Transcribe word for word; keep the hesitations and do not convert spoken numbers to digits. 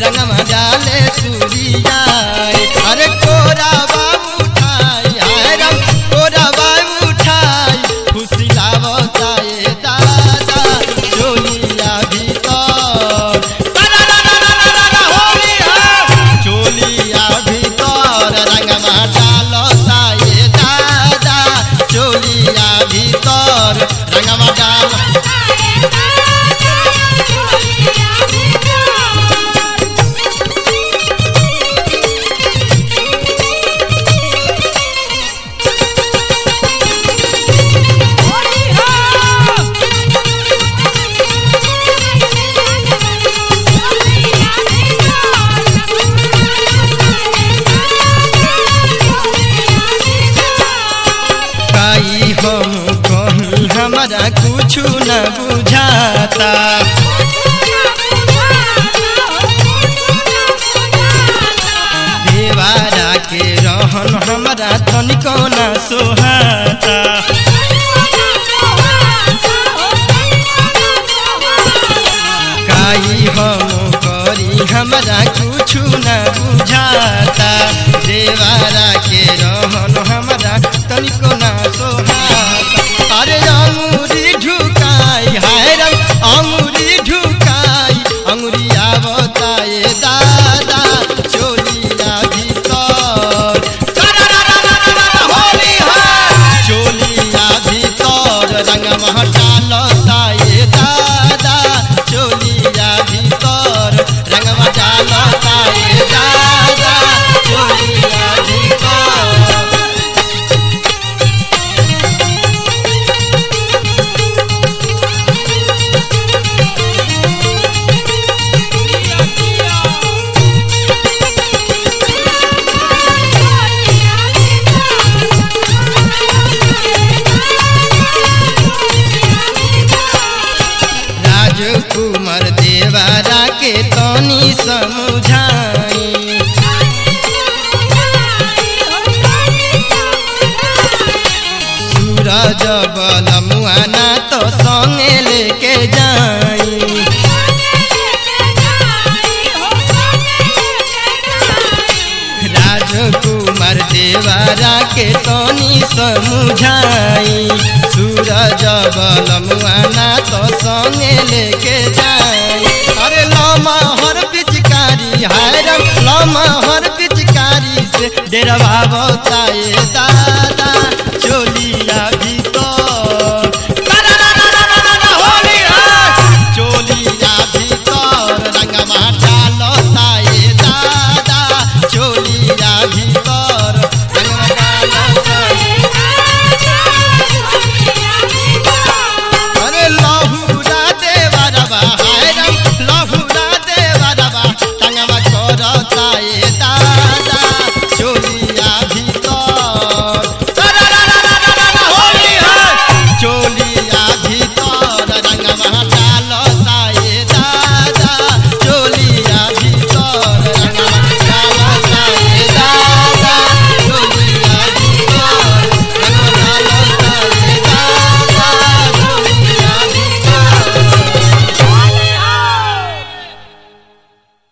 रंगवा डाले सूरियाए अरे कोरा बाबू उठाई हाय राम कोरा बाबू उठाई खुशी लावता ये दादा चोलिया भीतर चोलिया भीतर रंगवा डालता ये दादा चोलिया भीतर रंगवा डाल हम कहीं हमारा कुछ न बुझाता देवारा के रहन हमारा तनिको न सोहाता काई हम करी हमारा कुछ न बुझाता देवारा के रहन हमारा तनिको न सोहाता अरे अंगूरी ढुकाई हाय रंग अंगूरी ढुकाई अंगूरी आवताए दादा चोलिया भीतर होली है चोलिया भीतर रंगवा डालता ये दादा चोलिया भीतर रंगवा डालता ये दादा चोलिया भीतर कुमार देवारा के तनी समझाई सूरज बलमुआना तो संगे लेके जाई राजकुमार देवारा के तनी समझाई सूरज बलमुआना तो संगे लेके जाए अरे लमा हर पिचकारी हाय रम लमा हर पिचकारी से डेरवा बताए दादा